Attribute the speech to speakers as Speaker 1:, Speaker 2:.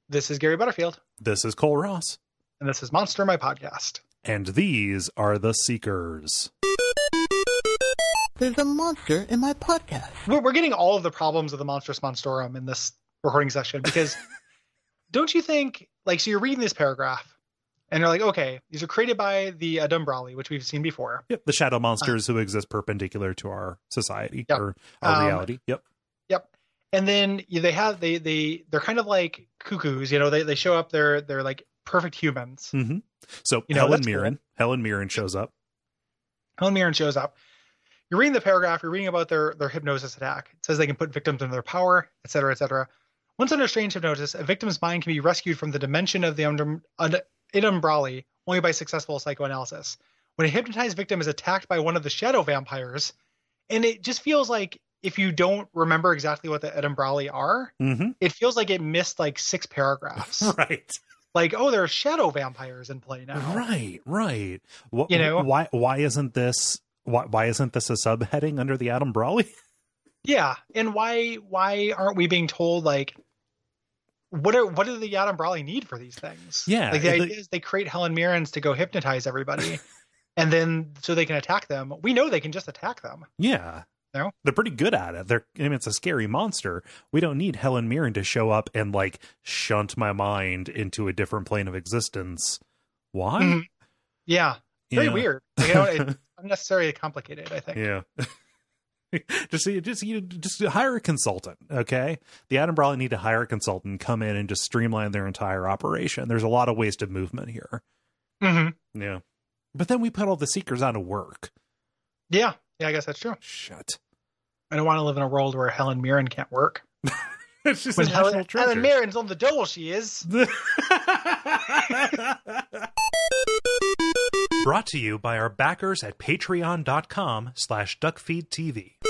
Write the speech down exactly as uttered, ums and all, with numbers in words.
Speaker 1: This is Gary Butterfield.
Speaker 2: This is Cole Ross.
Speaker 1: And this is Monster, my podcast.
Speaker 2: And these are the Seekers.
Speaker 3: There's a monster in my podcast.
Speaker 1: We're, we're getting all of the problems of the Monstrous Monstorum in this recording session because don't you think, like, so you're reading this paragraph and you're like, okay, these are created by the Adumbrali, which we've seen before.
Speaker 2: Yep, the shadow monsters uh, who exist perpendicular to our society
Speaker 1: yep.
Speaker 2: or our
Speaker 1: um,
Speaker 2: reality. Yep.
Speaker 1: Yep. And then they have, they, they, they're kind of like cuckoos, you know, they, they show up, they're, they're like perfect humans.
Speaker 2: Mm-hmm. So
Speaker 1: you know,
Speaker 2: Helen Mirren,
Speaker 1: cool.
Speaker 2: Helen Mirren shows up.
Speaker 1: Helen Mirren shows up. You're reading the paragraph, you're reading about their, their hypnosis attack. It says they can put victims under their power, et cetera, et cetera. Once under strange hypnosis, a victim's mind can be rescued from the dimension of the Adum- Ad- Adumbrali only by successful psychoanalysis. When a hypnotized victim is attacked by one of the shadow vampires, and it just feels like if you don't remember exactly what the Adumbrali are,
Speaker 2: mm-hmm.
Speaker 1: it feels like it missed like six paragraphs.
Speaker 2: Right.
Speaker 1: Like, oh, there are shadow vampires in play now.
Speaker 2: Right, right. What,
Speaker 1: you know,
Speaker 2: why why isn't this why why isn't this a subheading under the Adumbrali?
Speaker 1: Yeah, and why why aren't we being told like what are what do the Adumbrali need for these things?
Speaker 2: Yeah,
Speaker 1: like the,
Speaker 2: the
Speaker 1: idea is they create Helen Mirrens to go hypnotize everybody, and then so they can attack them. We know they can just attack them.
Speaker 2: Yeah.
Speaker 1: No?
Speaker 2: They're pretty good at it. They're, I mean, it's a scary monster. We don't need Helen Mirren to show up and like shunt my mind into a different plane of existence. Why?
Speaker 1: Mm-hmm. Yeah. Very
Speaker 2: yeah.
Speaker 1: weird. Like, you know, it's unnecessarily complicated, I think.
Speaker 2: Yeah. just, just, you just hire a consultant. Okay. The Adumbrali need to hire a consultant, come in and just streamline their entire operation. There's a lot of wasted movement here.
Speaker 1: Mm-hmm.
Speaker 2: Yeah. But then we put all the Seekers out of work.
Speaker 1: Yeah. Yeah, I guess that's true.
Speaker 2: Shut.
Speaker 1: I don't want to live in a world where Helen Mirren can't work.
Speaker 2: It's just
Speaker 1: when
Speaker 2: a
Speaker 1: Helen,
Speaker 2: national treasure.
Speaker 1: Helen Mirren's on the dole, she is.
Speaker 2: Brought to you by our backers at patreon.com slash duckfeedtv.